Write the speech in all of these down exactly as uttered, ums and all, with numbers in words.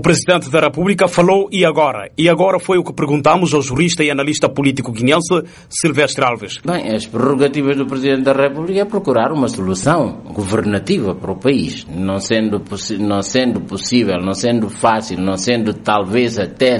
Presidente da República falou e agora? E agora foi o que perguntamos ao jurista e analista político guineense Silvestre Alves. Bem, as prerrogativas do Presidente da República é procurar uma solução governativa para o país. Não sendo, não sendo possível, não sendo fácil, não sendo talvez até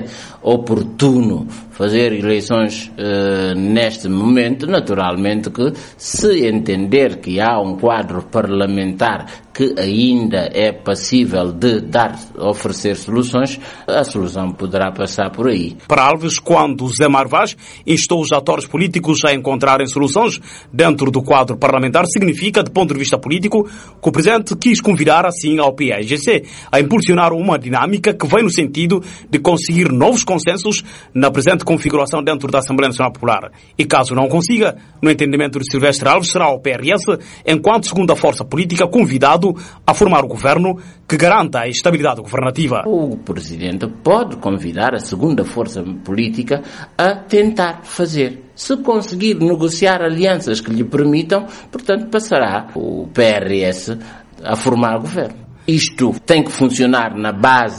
oportuno fazer eleições uh, neste momento, naturalmente que se entender que há um quadro parlamentar que ainda é passível de dar, oferecer soluções, a solução poderá passar por aí. Para Alves, quando Zé Mário Vaz instou os atores políticos a encontrarem soluções dentro do quadro parlamentar, significa, de ponto de vista político, que o Presidente quis convidar assim ao P A I G C a impulsionar uma dinâmica que vai no sentido de conseguir novos consensos na presente configuração dentro da Assembleia Nacional Popular. E caso não consiga, no entendimento de Silvestre Alves, será o P R S, enquanto segunda força política, convidado a formar o governo que garanta a estabilidade governativa. O Presidente pode convidar a segunda força política a tentar fazer. Se conseguir negociar alianças que lhe permitam, portanto, passará o P R S a formar o governo. Isto tem que funcionar na base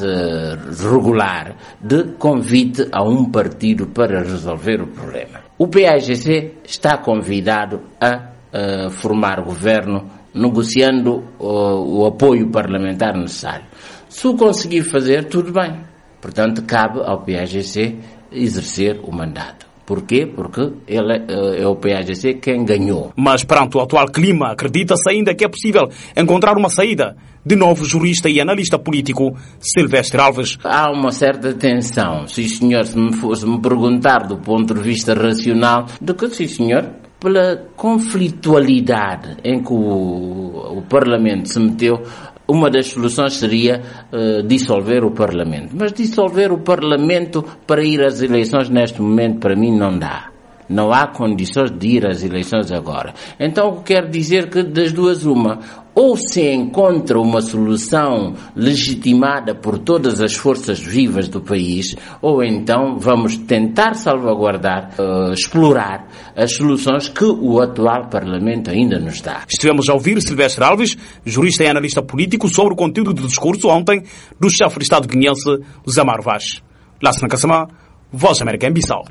regular de convite a um partido para resolver o problema. O P A I G C está convidado a, a formar o governo, negociando o, o apoio parlamentar necessário. Se o conseguir fazer, tudo bem. Portanto, cabe ao P A I G C exercer o mandato. Porquê? Porque ele é, é o P A I G C quem ganhou. Mas perante o atual clima, acredita-se ainda que é possível encontrar uma saída? De novo, jurista e analista político Silvestre Alves. Há uma certa tensão. Sim, senhor, se me fosse me perguntar do ponto de vista racional, de que, sim, senhor, pela conflitualidade em que o, o Parlamento se meteu, uma das soluções seria uh, dissolver o Parlamento. Mas dissolver o Parlamento para ir às eleições neste momento, para mim, não dá. Não há condições de ir às eleições agora. Então, quero dizer que das duas uma, ou se encontra uma solução legitimada por todas as forças vivas do país, ou então vamos tentar salvaguardar, uh, explorar as soluções que o atual Parlamento ainda nos dá. Estivemos a ouvir Silvestre Alves, jurista e analista político, sobre o conteúdo do discurso ontem do chefe de Estado guineense, Zé Mário Vaz. Lá-se na Caçamá, Voz da América em Bissau.